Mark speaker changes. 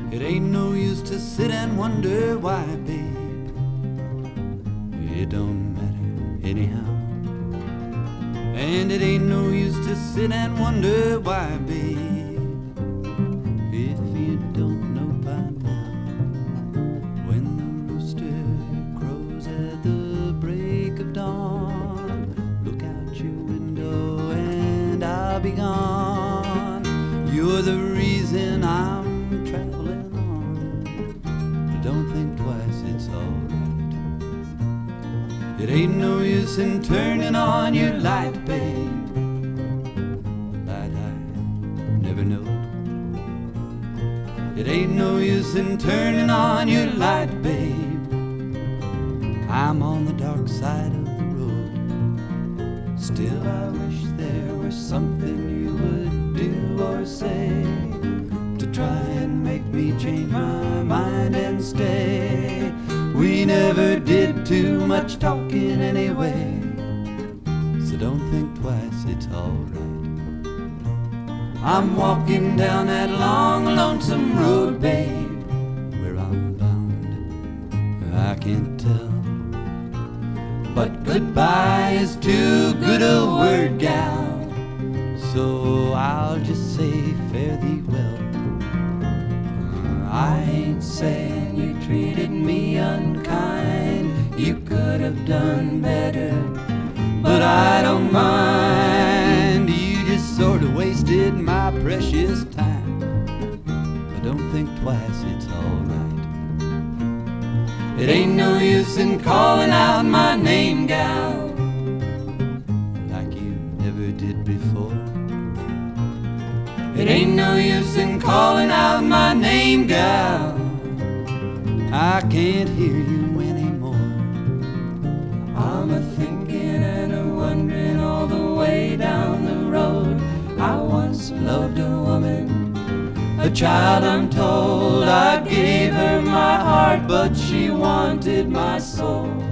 Speaker 1: It ain't no use to sit and wonder why, babe. It don't matter anyhow. And it ain't no use to sit and wonder why, babe, if you don't know by now. When the rooster crows at the break of dawn, look out your window and I'll be gone. You're the reason I'm traveling on, but don't think twice, it's alright. It ain't no use in turning on your light, babe, light I never knowed. It ain't no use in turning on your light, babe, I'm on the dark side of the road. Still I wish there were something you would do or say to try and make me change my mind and stay. We never did too much talking anyway, so don't think twice, it's alright. I'm walking down that long, lonesome road, babe. Where I'm bound, I can't tell, but goodbye is too good a word, gal, so I'll just say fare thee well. I ain't saying you treated me unkind, you could have done better, but I don't mind. You just sort of wasted my precious time, but don't think twice, it's alright. It ain't no use in calling out my name, gal, like you never did before. It ain't no use in calling out my name, gal, I can't hear you anymore. I'm a-thinking and a-wondering all the way down the road. I once loved a woman, a child I'm told. I gave her my heart, but she wanted my soul.